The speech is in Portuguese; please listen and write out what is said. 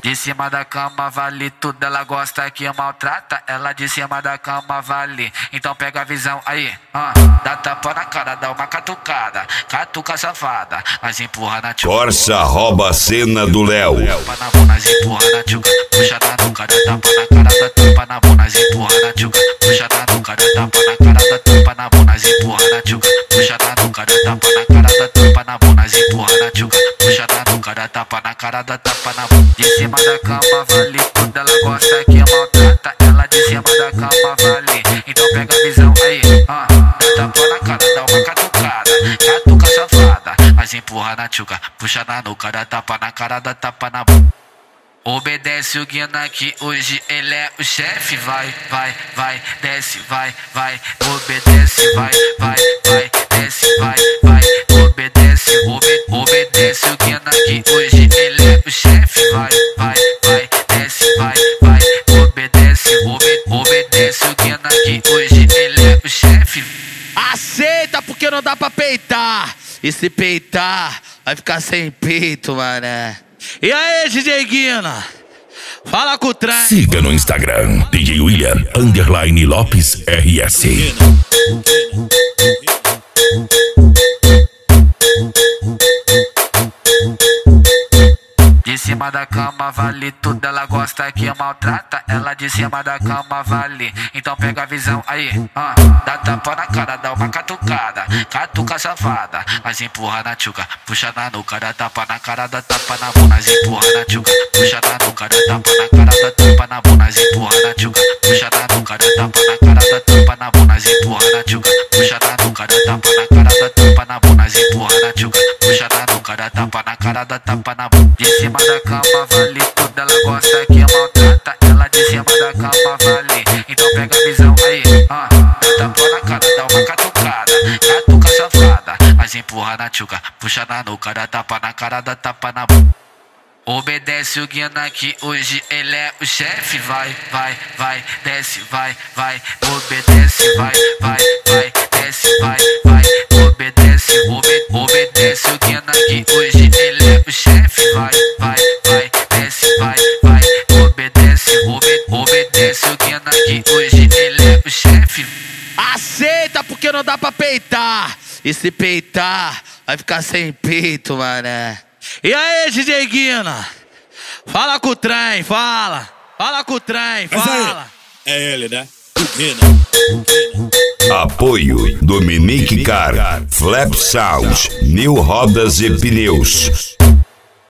De cima da cama vale tudo, ela gosta que maltrata. Ela de cima da cama vale, então pega a visão aí. Dá tapa na cara, dá uma catucada, catuca safada, mas empurra na tchuca. Corsa rouba a cena do Léo. Tapa na bunda, empurra na tchuca. Puxa na nuca, dá tapa na cara, dá tapa na bunda, empurra na tchuca. Puxa na nuca, dá tapa na cara, dá tapa na bunda, empurra na tchuca. Puxa na nuca, dá tapa na cara, dá tapa na bunda, empurra na tchuca. Puxa na nuca, dá tapa na cara, dá tapa na bunda. De cima da cama vale tudo, ela gosta que maltrata. Ela de cima da cama vale, então pega a visão aí. Dá tapa na cara, dá uma catucada, catuca safada, mas empurra na tchuca. Puxa na nuca, dá tapa na cara, dá tapa na bunda. Obedece o Guina que hoje ele é o chefe. Vai, vai, vai, desce, vai, vai. Obedece, vai, vai, vai, desce, vai, vai. Obedece, obedece o Guina que hoje ele é o chefe. Vai, vai, vai, desce, vai, vai. Obedece, obedece o Guina que hoje ele é o chefe. Aceita porque não dá pra peitar. E se peitar, vai ficar sem peito, mané. E aí, DJ Guina? Fala com o trem. Siga no Instagram, DJ William _Lopes RS. De cima da cama vale tudo, ela gosta que maltrata. Ela de cima da cama vale, então pega a visão aí. Dá tapa na cara, dá uma catucada, catuca safada, mas empurra na tchuca. Puxa na nuca, dá tapa na cara, dá tapa na bunda, empurra na tchuca. Puxa na nuca, dá tapa na cara, dá tapa na bunda, empurra na tchuca. Puxa na nuca, dá tapa na cara, dá tapa na bunda, empurra na tchuca. Puxa na nuca, dá tapa na cara, dá tapa na bunda, empurra na tchuca. Puxa na nuca, dá tapa na cara, dá tapa na bunda. De cima da cama vale tudo, ela gosta que maltrata. Ela de cima da cama vale, então pega a visão aí. Dá tapa na cara, dá uma catucada, catuca safada, mas empurra na tchuca. Puxa na nuca, dá tapa na cara, dá tapa na bunda. Obedece o Guina que hoje ele é o chefe. Vai, vai, vai, desce, vai, vai. Obedece, vai, vai, vai, desce, vai, vai. Obedece, obedece o Guina que hoje ele é o chefe. Vai, vai, vai, desce, vai, vai. Obedece, obedece o Guina que hoje ele é o chefe. Aceita porque não dá pra peitar. E se peitar, vai ficar sem peito, mané. E aí, DJ Guina? Fala com o trem, fala. Fala com o trem, fala. É ele, né? Guina. Apoio Dominique Car, Flap Sound, New Rodas e Pneus.